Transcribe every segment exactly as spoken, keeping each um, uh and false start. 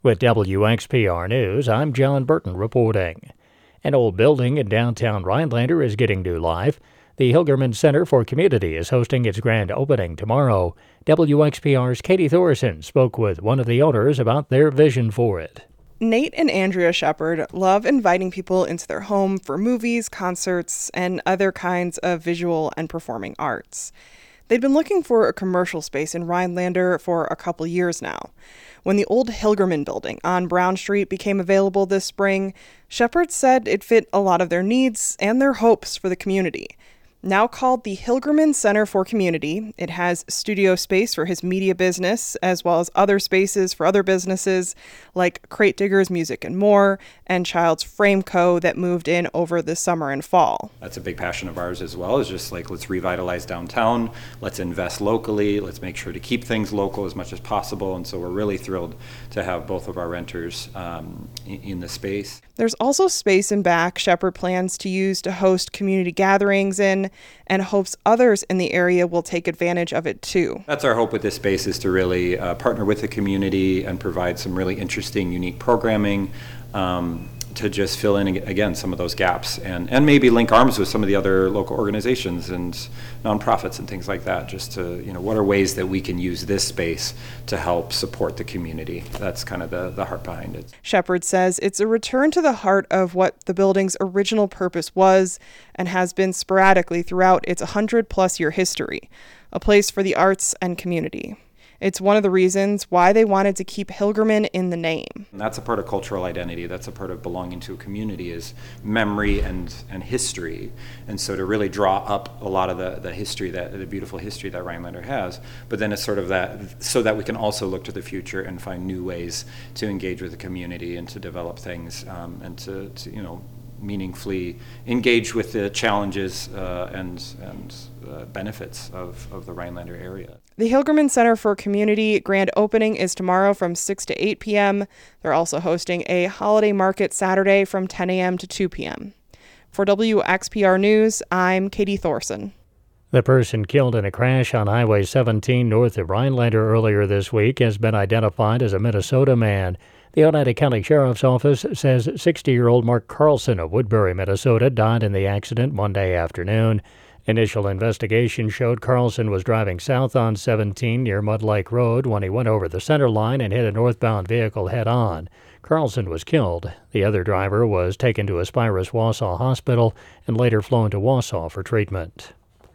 With W X P R News, I'm John Burton reporting. An old building in downtown Rhinelander is getting new life. The Hilgerman Center for Community is hosting its grand opening tomorrow. W X P R's Katie Thorson spoke with one of the owners about their vision for it. Nate and Andrea Shepard love inviting people into their home for movies, concerts, and other kinds of visual and performing arts. They'd been looking for a commercial space in Rhinelander for a couple years now. When the old Hilgerman building on Brown Street became available this spring, Shepard said it fit a lot of their needs and their hopes for the community. Now called the Hilgerman Center for Community, it has studio space for his media business, as well as other spaces for other businesses like Crate Diggers Music and More, and Child's Frame Co. that moved in over the summer and fall. That's a big passion of ours as well, is just like, let's revitalize downtown, let's invest locally, let's make sure to keep things local as much as possible, and so we're really thrilled to have both of our renters um, in, in the space. There's also space in back Shepard plans to use to host community gatherings in, and hopes others in the area will take advantage of it too. That's our hope with this space, is to really uh, partner with the community and provide some really interesting, unique programming um, to just fill in, again, some of those gaps, and, and maybe link arms with some of the other local organizations and nonprofits and things like that, just to, you know, what are ways that we can use this space to help support the community. That's kind of the, the heart behind it. Shepard says it's a return to the heart of what the building's original purpose was and has been sporadically throughout its one hundred plus year history, a place for the arts and community. It's one of the reasons why they wanted to keep Hilgerman in the name. And that's a part of cultural identity. That's a part of belonging to a community, is memory and, and history. And so to really draw up a lot of the, the history, that the beautiful history that Rhinelander has, but then it's sort of that, so that we can also look to the future and find new ways to engage with the community and to develop things um, and to, to, you know, meaningfully engage with the challenges uh, and, and uh, benefits of, of the Rhinelander area. The Hilgerman Center for Community grand opening is tomorrow from six to eight p.m. They're also hosting a holiday market Saturday from ten a.m. to two p.m. For W X P R News, I'm Katie Thorson. The person killed in a crash on Highway seventeen north of Rhinelander earlier this week has been identified as a Minnesota man. The Oneida County Sheriff's Office says sixty-year-old Mark Carlson of Woodbury, Minnesota, died in the accident Monday afternoon. Initial investigation showed Carlson was driving south on seventeen near Mud Lake Road when he went over the center line and hit a northbound vehicle head-on. Carlson was killed. The other driver was taken to Aspirus Wausau Hospital and later flown to Wausau for treatment.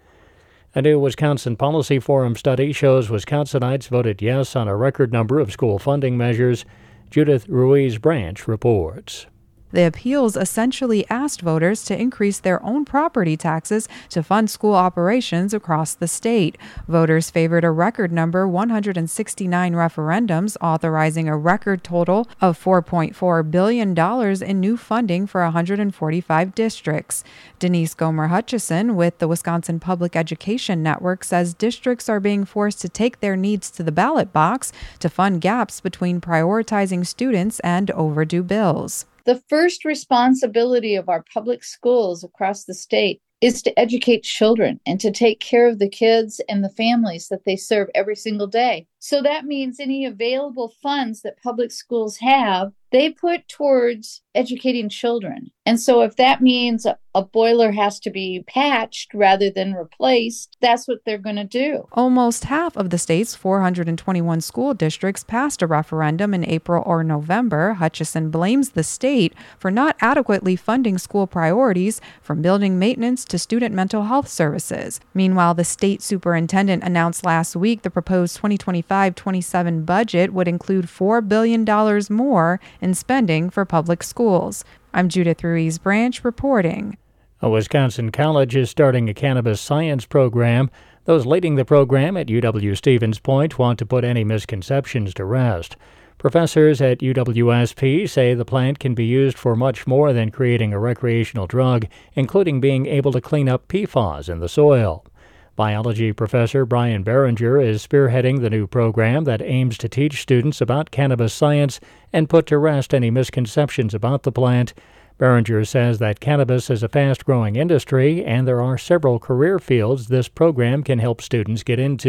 A new Wisconsin Policy Forum study shows Wisconsinites voted yes on a record number of school funding measures. Judith Ruiz Branch reports. The appeals essentially asked voters to increase their own property taxes to fund school operations across the state. Voters favored a record number one hundred sixty-nine referendums, authorizing a record total of four point four billion dollars in new funding for one hundred forty-five districts. Denise Gomer Hutchison with the Wisconsin Public Education Network says districts are being forced to take their needs to the ballot box to fund gaps between prioritizing students and overdue bills. The first responsibility of our public schools across the state is to educate children and to take care of the kids and the families that they serve every single day. So that means any available funds that public schools have, they put towards educating children. And so if that means a, a boiler has to be patched rather than replaced, that's what they're going to do. Almost half of the state's four hundred twenty-one school districts passed a referendum in April or November. Hutchison blames the state for not adequately funding school priorities, from building maintenance to student mental health services. Meanwhile, the state superintendent announced last week the proposed twenty twenty-five twenty-seven budget would include four billion dollars more in spending for public schools. I'm Judith Ruiz Branch reporting. A Wisconsin college is starting a cannabis science program. Those leading the program at U W-Stevens Point want to put any misconceptions to rest. Professors at U W S P say the plant can be used for much more than creating a recreational drug, including being able to clean up P FAS in the soil. Biology professor Brian Behringer is spearheading the new program that aims to teach students about cannabis science and put to rest any misconceptions about the plant. Behringer says that cannabis is a fast-growing industry and there are several career fields this program can help students get into.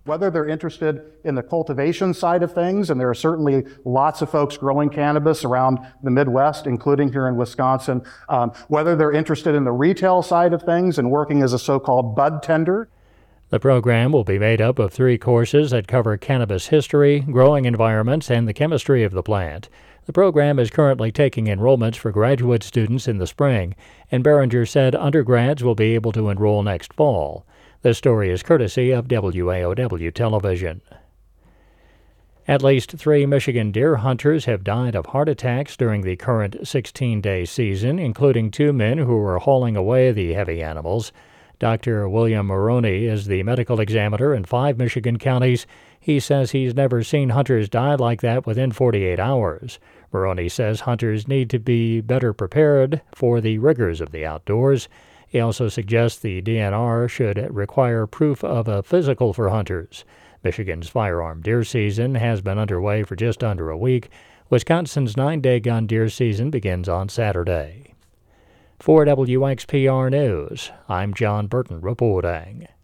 Whether they're interested in the cultivation side of things, and there are certainly lots of folks growing cannabis around the Midwest, including here in Wisconsin, um, whether they're interested in the retail side of things and working as a so-called bud tender. The program will be made up of three courses that cover cannabis history, growing environments, and the chemistry of the plant. The program is currently taking enrollments for graduate students in the spring, and Behringer said undergrads will be able to enroll next fall. This story is courtesy of W A O W Television. At least three Michigan deer hunters have died of heart attacks during the current sixteen-day season, including two men who were hauling away the heavy animals. Doctor William Maroney is the medical examiner in five Michigan counties. He says he's never seen hunters die like that within forty-eight hours. Maroney says hunters need to be better prepared for the rigors of the outdoors. He also suggests the D N R should require proof of a physical for hunters. Michigan's firearm deer season has been underway for just under a week. Wisconsin's nine-day gun deer season begins on Saturday. For W X P R News, I'm John Burton reporting.